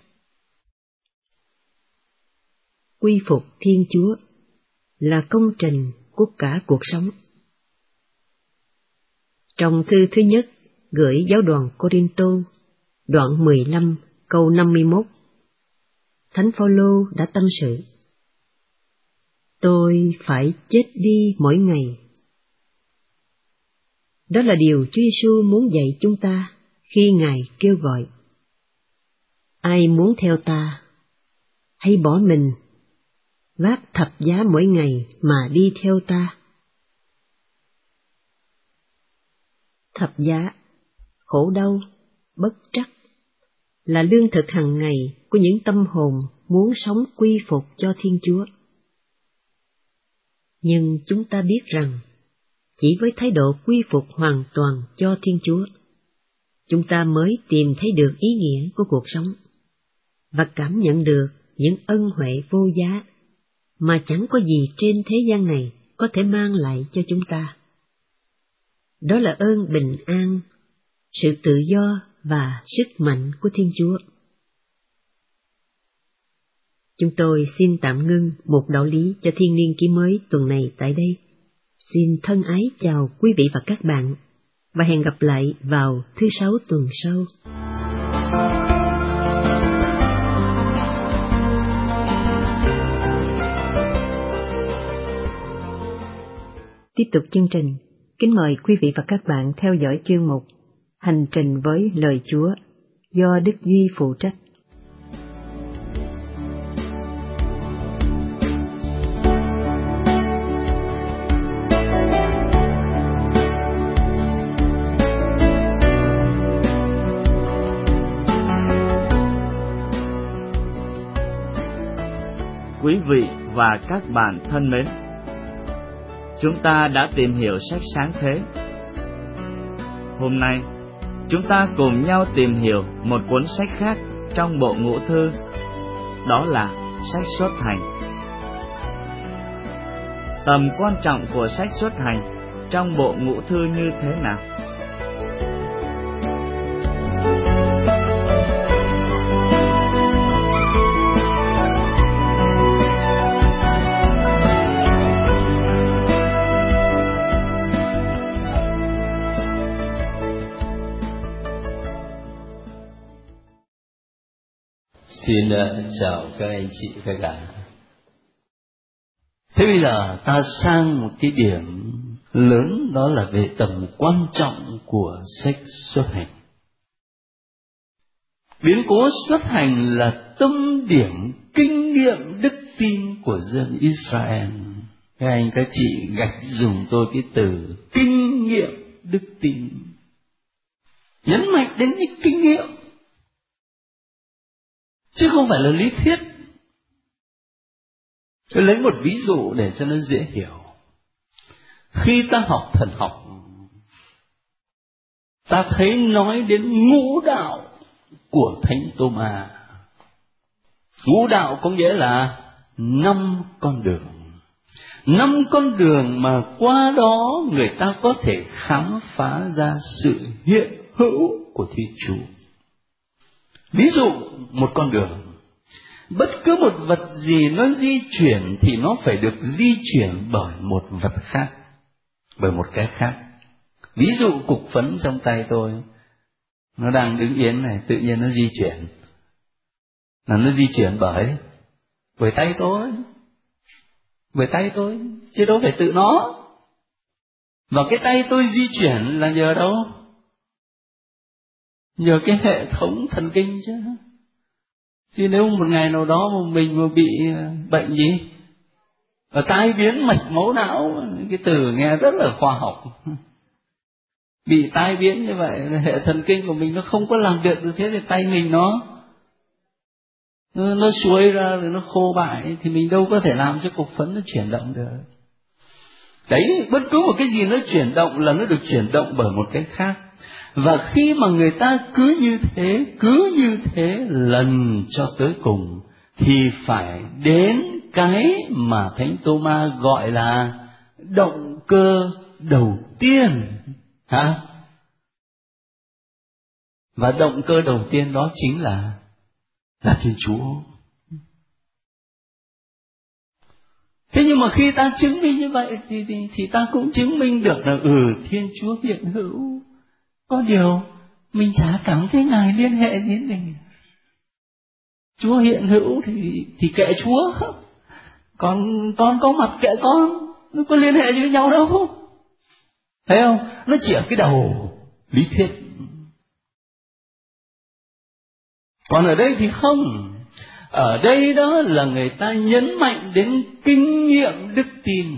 Quy phục Thiên Chúa là công trình của cả cuộc sống. Trong thư thứ nhất gửi giáo đoàn Cô-rinh-tô, đoạn mười lăm câu năm mươi mốt, Thánh Phaolô đã tâm sự: Tôi phải chết đi mỗi ngày. Đó là điều Chúa Giêsu muốn dạy chúng ta khi Ngài kêu gọi: Ai muốn theo ta, hãy bỏ mình, vác thập giá mỗi ngày mà đi theo ta. Thập giá, khổ đau, bất trắc là lương thực hàng ngày của những tâm hồn muốn sống quy phục cho Thiên Chúa. Nhưng chúng ta biết rằng, chỉ với thái độ quy phục hoàn toàn cho Thiên Chúa, chúng ta mới tìm thấy được ý nghĩa của cuộc sống và cảm nhận được những ân huệ vô giá mà chẳng có gì trên thế gian này có thể mang lại cho chúng ta. Đó là ơn bình an, sự tự do và sức mạnh của Thiên Chúa. Chúng tôi xin tạm ngưng một đạo lý cho thiên niên ký mới tuần này tại đây. Xin thân ái chào quý vị và các bạn, và hẹn gặp lại vào thứ Sáu tuần sau. Tiếp tục chương trình, kính mời quý vị và các bạn theo dõi chuyên mục Hành trình với lời Chúa do Đức Duy phụ trách. Quý vị và các bạn thân mến, chúng ta đã tìm hiểu sách Sáng Thế. Hôm nay, chúng ta cùng nhau tìm hiểu một cuốn sách khác trong bộ ngũ thư, đó là sách Xuất Hành. Tầm quan trọng của sách Xuất Hành trong bộ ngũ thư như thế nào? Xin uh, chào các anh chị các bạn. Thế bây giờ ta sang một cái điểm lớn, đó là về tầm quan trọng của sách Xuất Hành. Biến cố Xuất Hành là tâm điểm kinh nghiệm đức tin của dân Israel. Các anh các chị gạch dùng tôi cái từ kinh nghiệm đức tin, nhấn mạnh đến cái kinh nghiệm, chứ không phải là lý thuyết. Tôi lấy một ví dụ để cho nó dễ hiểu. Khi ta học thần học, ta thấy nói đến ngũ đạo của Thánh Tô-ma. Ngũ đạo có nghĩa là năm con đường. Năm con đường mà qua đó người ta có thể khám phá ra sự hiện hữu của Thiên Chúa. Ví dụ, một con đường, bất cứ một vật gì nó di chuyển thì nó phải được di chuyển bởi một vật khác, bởi một cái khác. Ví dụ cục phấn trong tay tôi, nó đang đứng yên này, tự nhiên nó di chuyển, là nó di chuyển bởi bởi tay tôi, bởi tay tôi, chứ đâu phải tự nó. Và cái tay tôi di chuyển là nhờ đâu? Nhờ cái hệ thống thần kinh chứ. Chứ nếu một ngày nào đó mà mình mà bị bệnh gì, ở tai biến mạch máu não, cái từ nghe rất là khoa học, bị tai biến như vậy, hệ thần kinh của mình nó không có làm việc được, thế thì tay mình nó nó xuôi ra rồi nó khô bại thì mình đâu có thể làm cho cục phấn nó chuyển động được. Đấy, bất cứ một cái gì nó chuyển động là nó được chuyển động bởi một cái khác. Và khi mà người ta cứ như thế, cứ như thế lần cho tới cùng, thì phải đến cái mà Thánh Tô-ma gọi là động cơ đầu tiên. Hả? Và động cơ đầu tiên đó chính là là Thiên Chúa. Thế nhưng mà khi ta chứng minh như vậy thì, thì, thì ta cũng chứng minh được là ừ Thiên Chúa hiện hữu. Có điều mình chả cảm thấy Ngài liên hệ đến mình. Chúa hiện hữu thì thì kệ Chúa, còn con có mặt kệ con, nó có liên hệ gì với nhau đâu, thấy không? Nó chỉ ở cái đầu lý thuyết. Còn ở đây thì không. Ở đây đó là người ta nhấn mạnh đến kinh nghiệm đức tin.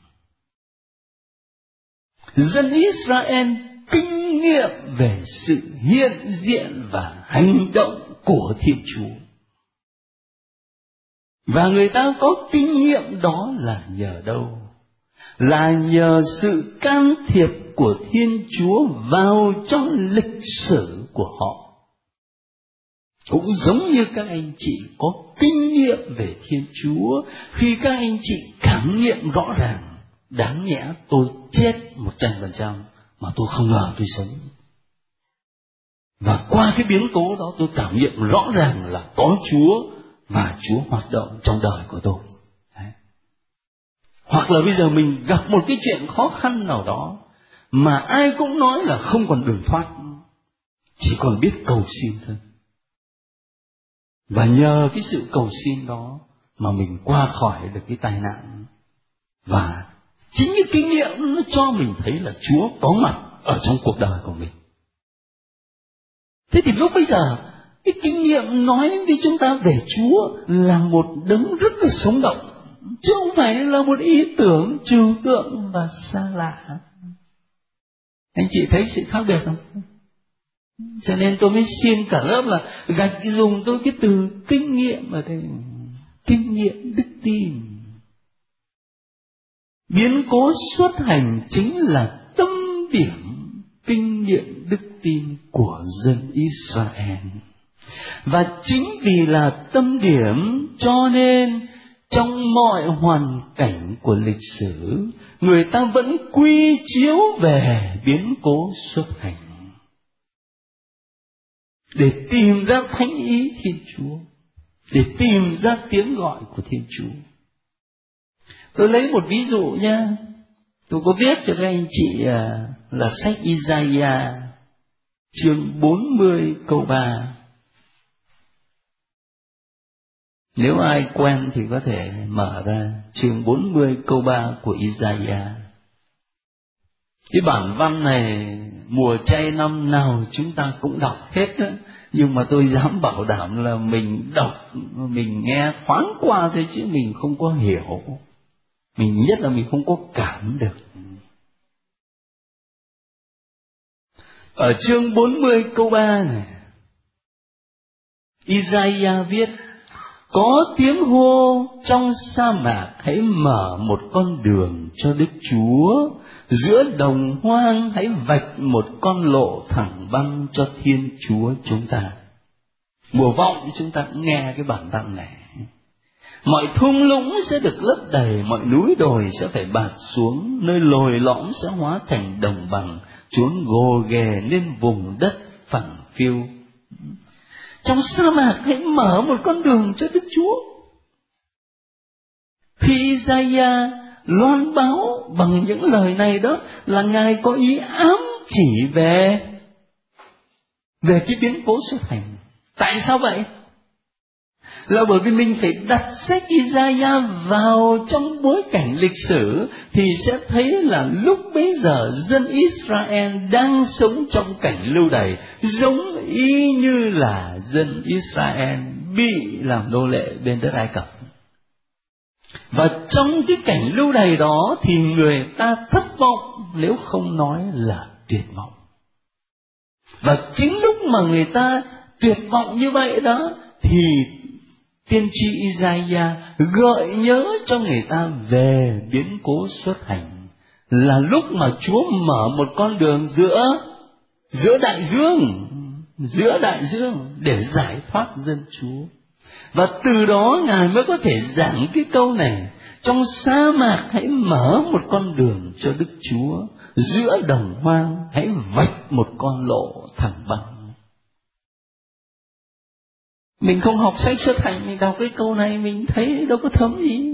Dân Israel kinh nghiệm về sự hiện diện và hành động của Thiên Chúa. Và người ta có kinh nghiệm đó là nhờ đâu? Là nhờ sự can thiệp của Thiên Chúa vào trong lịch sử của họ. Cũng giống như các anh chị có kinh nghiệm về Thiên Chúa, khi các anh chị cảm nghiệm rõ ràng, đáng nhẽ tôi chết một trăm phần trăm mà tôi không ngờ tôi sống. Và qua cái biến cố đó tôi cảm nghiệm rõ ràng là có Chúa và Chúa hoạt động trong đời của tôi. Đấy. Hoặc là bây giờ mình gặp một cái chuyện khó khăn nào đó mà ai cũng nói là không còn đường thoát, chỉ còn biết cầu xin thôi. Và nhờ cái sự cầu xin đó mà mình qua khỏi được cái tai nạn. Và chính cái kinh nghiệm nó cho mình thấy là Chúa có mặt ở trong cuộc đời của mình. Thế thì lúc bây giờ cái kinh nghiệm nói với chúng ta về Chúa là một đấng rất là sống động, chứ không phải là một ý tưởng trừu tượng và xa lạ. Anh chị thấy sự khác biệt không? Cho nên tôi mới xin cả lớp là gạch dùng tôi cái từ kinh nghiệm ở đây. Kinh nghiệm đức tin. Biến cố xuất hành chính là tâm điểm kinh nghiệm đức tin của dân Israel. Và chính vì là tâm điểm cho nên trong mọi hoàn cảnh của lịch sử, người ta vẫn quy chiếu về biến cố xuất hành để tìm ra thánh ý Thiên Chúa, để tìm ra tiếng gọi của Thiên Chúa. Tôi lấy một ví dụ nha. Tôi có viết cho các anh chị là sách Isaiah chương bốn mươi câu ba. Nếu ai quen thì có thể mở ra chương bốn mươi câu ba của Isaiah. Cái bản văn này mùa chay năm nào chúng ta cũng đọc hết đó. Nhưng mà tôi dám bảo đảm là mình đọc, mình nghe thoáng qua thôi chứ mình không có hiểu. Mình nhất là mình không có cảm được. Ở chương bốn mươi câu ba này, Isaiah viết: có tiếng hô trong sa mạc, hãy mở một con đường cho Đức Chúa, giữa đồng hoang hãy vạch một con lộ thẳng băng cho Thiên Chúa chúng ta. Mùa vọng chúng ta cũng nghe cái bản văn này. Mọi thung lũng sẽ được lấp đầy, mọi núi đồi sẽ phải bạt xuống, nơi lồi lõm sẽ hóa thành đồng bằng, chốn gồ ghề nên vùng đất phẳng phiu. Trong sa mạc hãy mở một con đường cho Đức Chúa. Khi Isaiah loan báo bằng những lời này đó là Ngài có ý ám chỉ về về cái biến cố xuất hành. Tại sao vậy? Là bởi vì mình phải đặt sách Isaiah vào trong bối cảnh lịch sử thì sẽ thấy là lúc bấy giờ dân Israel đang sống trong cảnh lưu đày, giống y như là dân Israel bị làm nô lệ bên đất Ai Cập. Và trong cái cảnh lưu đày đó thì người ta thất vọng, nếu không nói là tuyệt vọng. Và chính lúc mà người ta tuyệt vọng như vậy đó thì tiên tri Isaiah gợi nhớ cho người ta về biến cố xuất hành, là lúc mà Chúa mở một con đường giữa giữa đại dương, giữa đại dương để giải thoát dân Chúa. Và từ đó Ngài mới có thể giảng cái câu này: trong sa mạc hãy mở một con đường cho Đức Chúa, giữa đồng hoang hãy vạch một con lộ thẳng băng. Mình không học sách xuất hành, mình đọc cái câu này mình thấy đâu có thấm gì.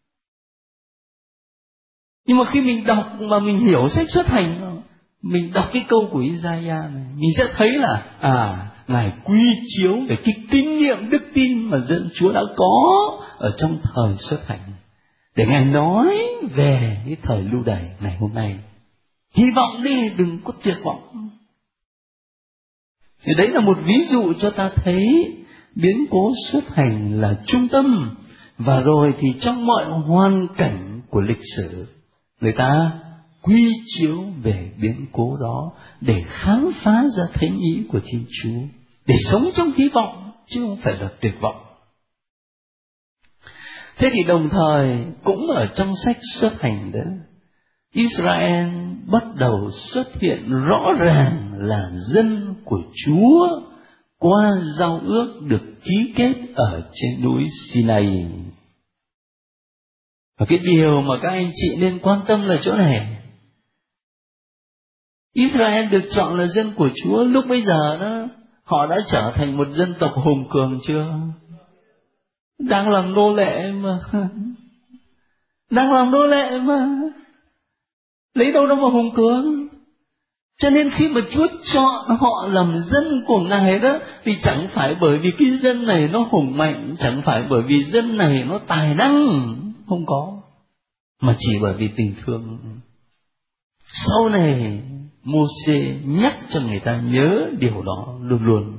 Nhưng mà khi mình đọc mà mình hiểu sách xuất hành, mình đọc cái câu của Isaiah này, mình sẽ thấy là à, Ngài quy chiếu về cái kinh nghiệm đức tin mà dân Chúa đã có ở trong thời xuất hành, để Ngài nói về cái thời lưu đày ngày hôm nay. Hy vọng đi, đừng có tuyệt vọng. Thì đấy là một ví dụ cho ta thấy biến cố xuất hành là trung tâm, và rồi thì trong mọi hoàn cảnh của lịch sử, người ta quy chiếu về biến cố đó để khám phá ra thánh ý của Thiên Chúa, để sống trong hy vọng chứ không phải là tuyệt vọng. Thế thì đồng thời cũng ở trong sách xuất hành đó, Israel bắt đầu xuất hiện rõ ràng là dân của Chúa qua giao ước được ký kết ở trên núi Sinai. Và cái điều mà các anh chị nên quan tâm là chỗ này: Israel được chọn là dân của Chúa, lúc bây giờ đó họ đã trở thành một dân tộc hùng cường chưa? Đang làm nô lệ mà, đang làm nô lệ mà, lấy đâu đâu mà hùng cường. Cho nên khi mà Chúa chọn họ làm dân của Ngài đó, thì chẳng phải bởi vì cái dân này nó hùng mạnh, chẳng phải bởi vì dân này nó tài năng, không có, mà chỉ bởi vì tình thương. Sau này Mô-sê nhắc cho người ta nhớ điều đó luôn luôn.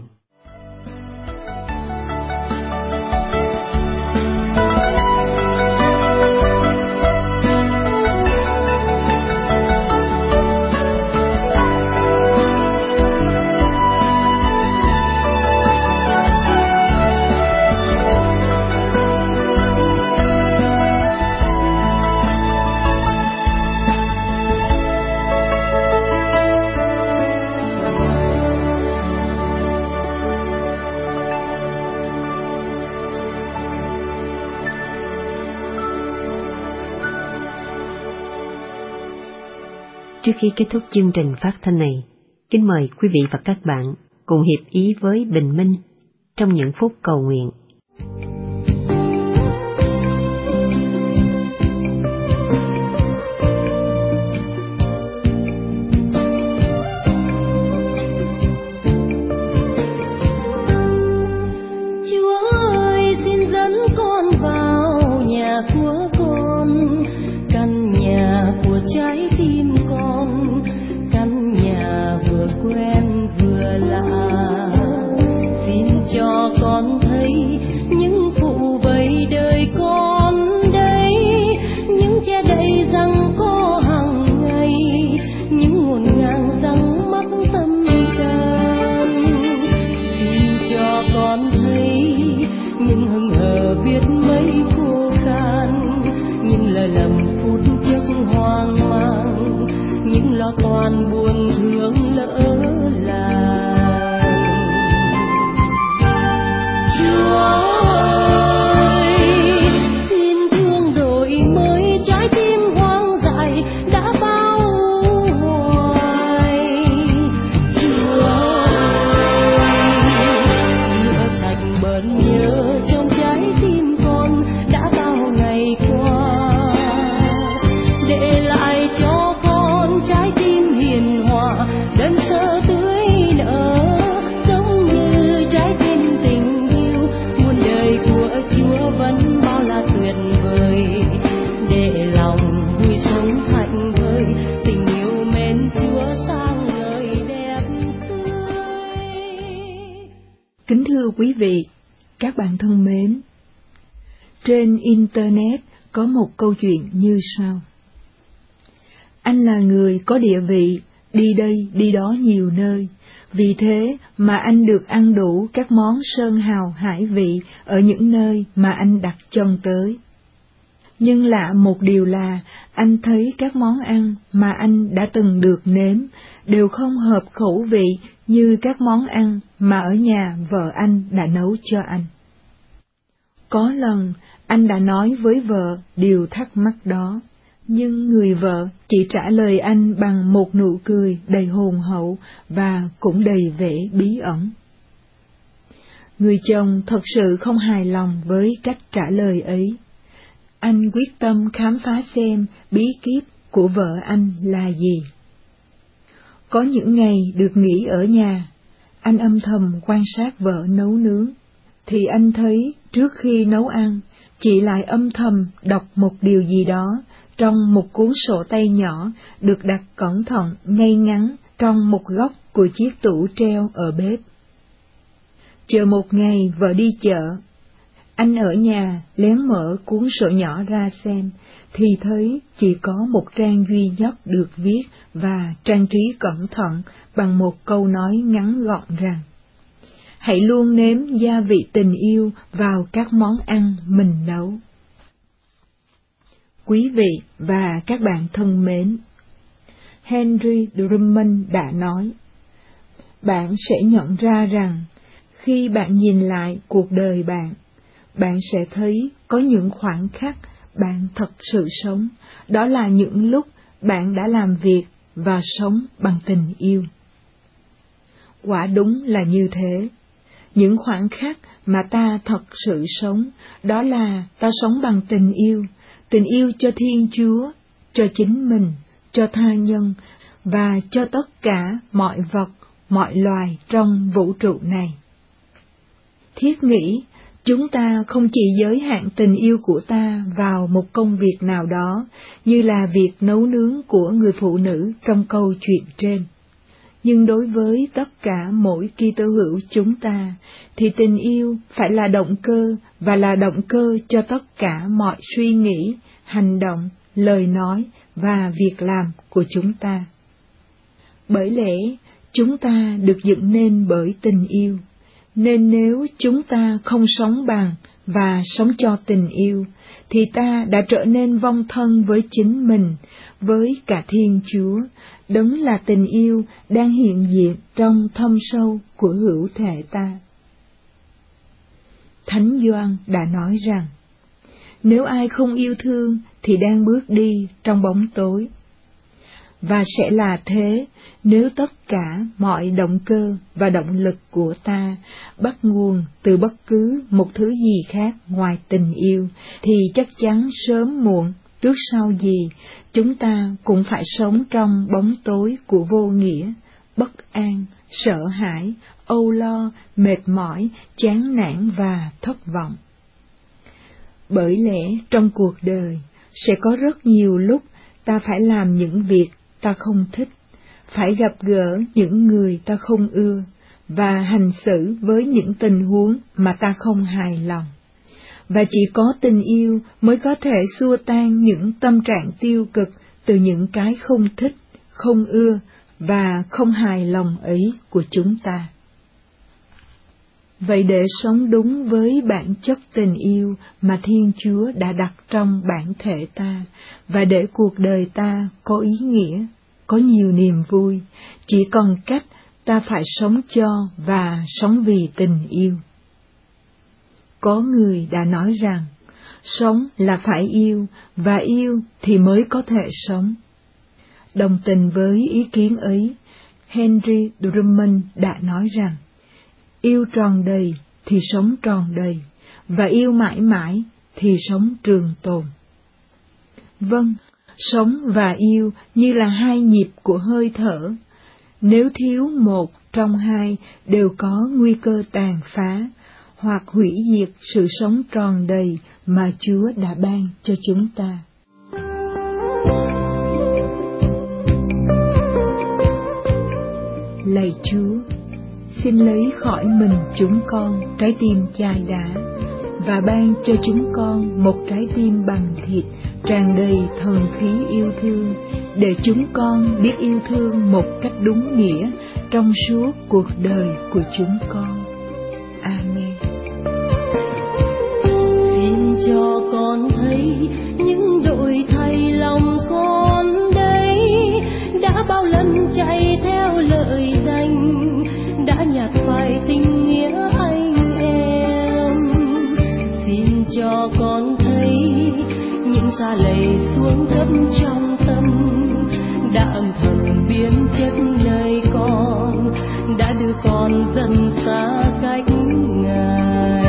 Trước khi kết thúc chương trình phát thanh này, kính mời quý vị và các bạn cùng hiệp ý với Bình Minh trong những phút cầu nguyện. Chúa ơi, xin dẫn con vào nhà của con, căn nhà của trái tim con, căn nhà vừa quen vừa lạ. Xin cho con thấy những phụ vầy đời con đây, những che đậy răng có hàng ngày, những ngổn ngang răng mắc tâm can. Xin cho con thấy những hững hờ biết mấy khô khan, những lời lầm phút chốc hoang mang, những lo toan buồn thương lỡ làng. Chúa ơi, xin thương đổi mới trái tim hoang dại đã bao hoài. Chúa ơi, rửa sạch bờn nhớ trong trái tim con đã bao ngày qua, để lại cho con trái tim hiền hòa, đơn sơ tươi nở, giống như trái tim tình yêu. Muôn đời của Chúa vẫn bao la tuyệt vời, để lòng vui sống hạnh vơi, tình yêu mến Chúa sang lời đẹp tươi. Kính thưa quý vị, các bạn thân mến, trên Internet có một câu chuyện như sau. Anh là người có địa vị đi đây đi đó nhiều nơi, vì thế mà anh được ăn đủ các món sơn hào hải vị ở những nơi mà anh đặt chân tới. Nhưng lạ một điều là, anh thấy các món ăn mà anh đã từng được nếm đều không hợp khẩu vị như các món ăn mà ở nhà vợ anh đã nấu cho anh. Có lần, anh đã nói với vợ điều thắc mắc đó, nhưng người vợ chỉ trả lời anh bằng một nụ cười đầy hồn hậu và cũng đầy vẻ bí ẩn. Người chồng thật sự không hài lòng với cách trả lời ấy. Anh quyết tâm khám phá xem bí kíp của vợ anh là gì. Có những ngày được nghỉ ở nhà, anh âm thầm quan sát vợ nấu nướng, thì anh thấy trước khi nấu ăn, chị lại âm thầm đọc một điều gì đó trong một cuốn sổ tay nhỏ được đặt cẩn thận ngay ngắn trong một góc của chiếc tủ treo ở bếp. Chờ một ngày vợ đi chợ, anh ở nhà lén mở cuốn sổ nhỏ ra xem, thì thấy chỉ có một trang duy nhất được viết và trang trí cẩn thận bằng một câu nói ngắn gọn rằng: hãy luôn nếm gia vị tình yêu vào các món ăn mình nấu. Quý vị và các bạn thân mến, Henry Drummond đã nói, bạn sẽ nhận ra rằng khi bạn nhìn lại cuộc đời bạn, bạn sẽ thấy có những khoảnh khắc bạn thật sự sống, đó là những lúc bạn đã làm việc và sống bằng tình yêu. Quả đúng là như thế. Những khoảnh khắc mà ta thật sự sống, đó là ta sống bằng tình yêu, tình yêu cho Thiên Chúa, cho chính mình, cho tha nhân và cho tất cả mọi vật, mọi loài trong vũ trụ này. Thiết nghĩ, chúng ta không chỉ giới hạn tình yêu của ta vào một công việc nào đó, như là việc nấu nướng của người phụ nữ trong câu chuyện trên. Nhưng đối với tất cả mỗi Kitô hữu chúng ta, thì tình yêu phải là động cơ và là động cơ cho tất cả mọi suy nghĩ, hành động, lời nói và việc làm của chúng ta. Bởi lẽ, chúng ta được dựng nên bởi tình yêu, nên nếu chúng ta không sống bằng và sống cho tình yêu, thì ta đã trở nên vong thân với chính mình, với cả Thiên Chúa, đấng là tình yêu đang hiện diện trong thâm sâu của hữu thể ta. Thánh Gioan đã nói rằng, nếu ai không yêu thương thì đang bước đi trong bóng tối. Và sẽ là thế nếu tất cả mọi động cơ và động lực của ta bắt nguồn từ bất cứ một thứ gì khác ngoài tình yêu, thì chắc chắn sớm muộn, trước sau gì, chúng ta cũng phải sống trong bóng tối của vô nghĩa, bất an, sợ hãi, âu lo, mệt mỏi, chán nản và thất vọng. Bởi lẽ trong cuộc đời sẽ có rất nhiều lúc ta phải làm những việc ta không thích, phải gặp gỡ những người ta không ưa, và hành xử với những tình huống mà ta không hài lòng. Và chỉ có tình yêu mới có thể xua tan những tâm trạng tiêu cực từ những cái không thích, không ưa và không hài lòng ấy của chúng ta. Vậy để sống đúng với bản chất tình yêu mà Thiên Chúa đã đặt trong bản thể ta, và để cuộc đời ta có ý nghĩa, có nhiều niềm vui, chỉ còn cách ta phải sống cho và sống vì tình yêu. Có người đã nói rằng, sống là phải yêu, và yêu thì mới có thể sống. Đồng tình với ý kiến ấy, Henry Drummond đã nói rằng, yêu tròn đầy thì sống tròn đầy, và yêu mãi mãi thì sống trường tồn. Vâng, sống và yêu như là hai nhịp của hơi thở. Nếu thiếu một trong hai đều có nguy cơ tàn phá, hoặc hủy diệt sự sống tròn đầy mà Chúa đã ban cho chúng ta. Lạy Chúa, xin lấy khỏi mình chúng con trái tim chai đá, và ban cho chúng con một trái tim bằng thịt tràn đầy thần khí yêu thương, để chúng con biết yêu thương một cách đúng nghĩa trong suốt cuộc đời của chúng con. Amen. Xin cho con thấy những đổi thay lòng con đây, đã bao lần chạy theo lợi danh, đã nhạt phai tình nghĩa anh em. Xin cho con thấy những xa lầy xuống cấp trong tâm, đã âm thầm biến chất nơi con, đã đưa con dần xa cách Ngài.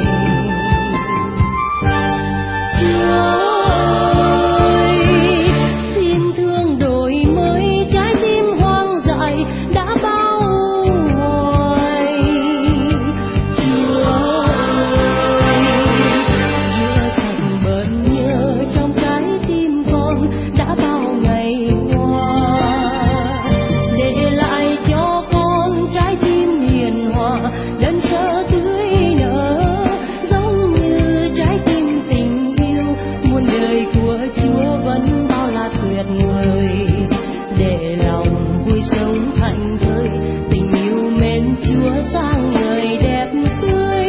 Chúa ơi, xin thương đổi mới trái tim hoang dại đã bao hoài. Chúa ơi, giữa thành bờn nhớ trong trái tim con đã bao ngày qua, để lại cho con trái tim hiền hòa đơn sơ tươi nở, giống như trái tim tình yêu muôn đời của Chúa vẫn bao la tuyệt vời. Để lòng vui sống thảnh thơi, tình yêu mến Chúa sang người đẹp tươi,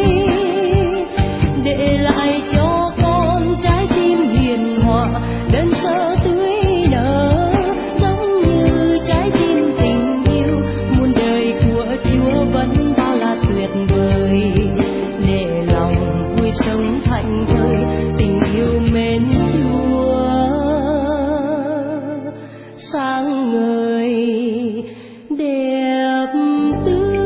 để lại cho con trái tim hiền hòa đơn sơ tươi nở, giống như trái tim tình yêu muôn đời của Chúa vẫn bao la tuyệt vời. Để lòng vui sống thảnh thơi, tình yêu mến Chúa sáng ngời đẹp tươi.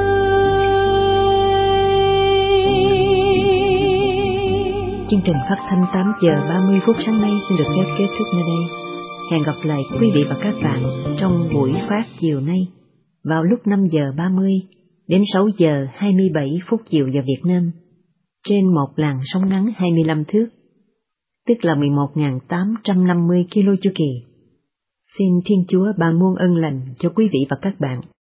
Chương trình phát thanh tám giờ ba mươi phút sáng nay xin được phép kết thúc nơi đây. Hẹn gặp lại quý vị và các bạn trong buổi phát chiều nay vào lúc năm giờ ba mươi đến sáu giờ hai mươi bảy phút chiều giờ Việt Nam trên một làn sóng ngắn hai mươi lăm thước, tức là mười một nghìn tám trăm năm mươi ki lô chu kỳ. Xin Thiên Chúa ban muôn ân lành cho quý vị và các bạn.